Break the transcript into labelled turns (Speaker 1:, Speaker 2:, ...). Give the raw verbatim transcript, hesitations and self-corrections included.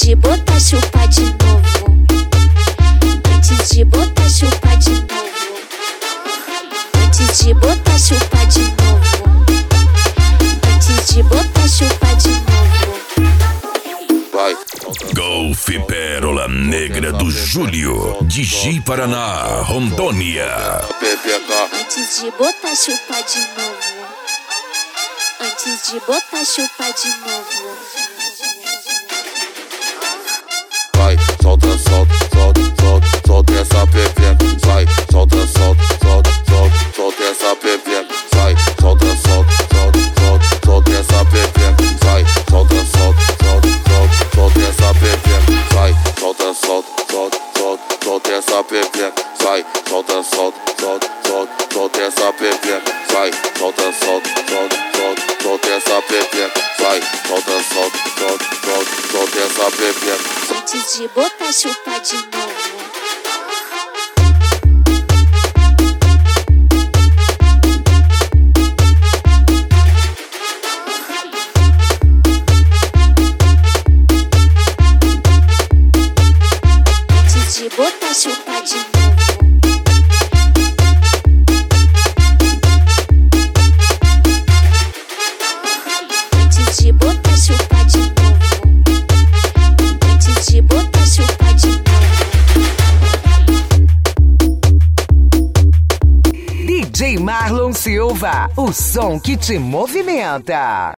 Speaker 1: de botar chupar de novo. Antes de botar chupar de novo. Antes de botar chupar de novo. Antes de botar chupar de novo.
Speaker 2: Vai.
Speaker 3: Golf Pérola Negra do Júlio, de Ji Paraná, Rondônia.
Speaker 1: Antes de botar chupar de novo. Antes de botar chupar de novo.
Speaker 2: Vai, solta, solta, solta, solta, solta essa pepeca. Sai, solta, solta, solta, solta, solta essa pepeca. Sai, solta, solta, solta, solta, solta essa pepeca. Sai, solta, solta, solta, solta, solta essa pepeca. Sai, solta, solta, solta, solta, solta essa pepeca. Sai, solta, solta, solta, solta, solta essa pepeca. Sai, solta, solta, solta, solta, solta essa pepeca. Sai, solta, solta, solta, solta, solta essa pepeca.
Speaker 1: Antes de botar chupar de novo. Antes de botar chupar de novo. Antes de botar chupar de novo. Antes de botar chupar de novo.
Speaker 4: D J Marlon Silva, o som que te movimenta.